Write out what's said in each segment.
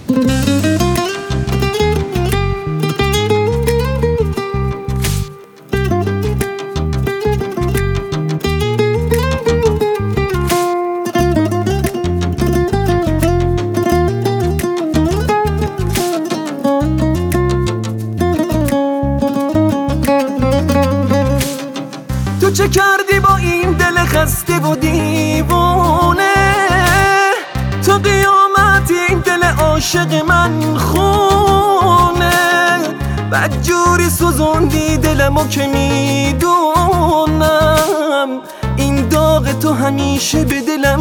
تو چه کردی با این دل خسته و دیوونه؟ تا قیامت این دل عاشق من خونه. بدجوری سوزوندی دلمو که میدونم این داغ تو همیشه به دلم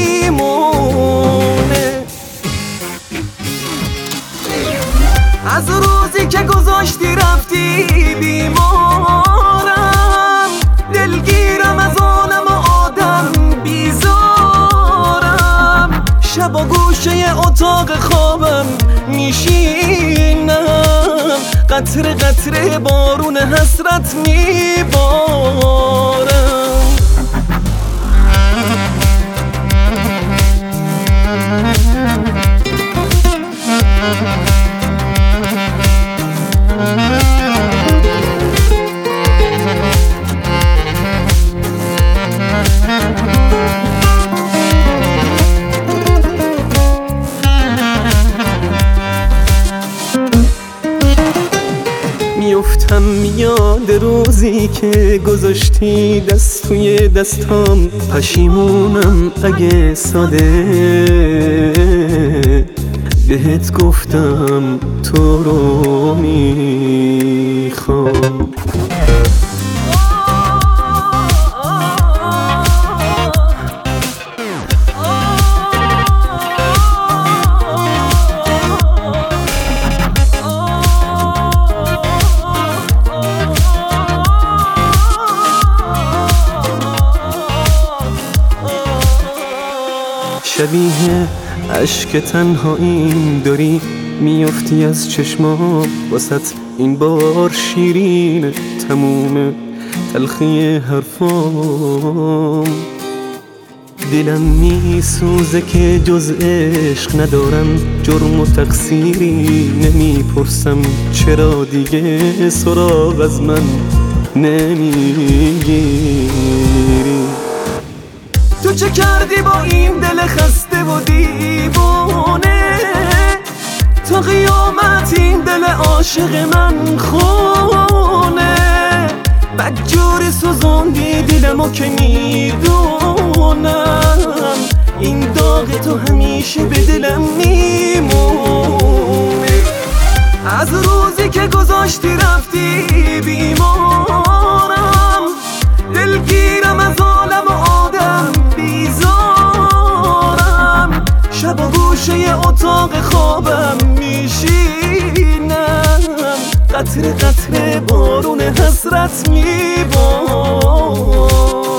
میمونه. از روزی که گذاشتی رفتی بیمارم، دلگیرم از عالم و آدم بیزارم. شبا گوشه اتاق خوابم میشینم، قطره قطره بارون حسرت میبارم. میفتم یاد روزی که گذاشتی دست توی دستام، پشیمونم اگه ساده بهت گفتم تو رو میخوام. شبیه عشق تنهاییم داری میافتی از چشمام، واسط این بار شیرین تموم تلخی حرفام. دلم میسوزه که جز عشق ندارم جرم و تقصیری، نمیپرسم چرا دیگه سراغ از من نمیگیری. تو چه کردی با این دل خسته و دیوونه؟ تا قیامت این دل عاشق من خونه. بدجوری سوزوندی دلمو که میدونم این داغ تو همیشه به دلم میمونه. از روزی که گذاشتی رفتی بیمارم، دلگیرم از عالم و آدم بیزارم. شب و گوشه اتاق خوابم میشینم، قطره قطره بارون حسرت میبارم.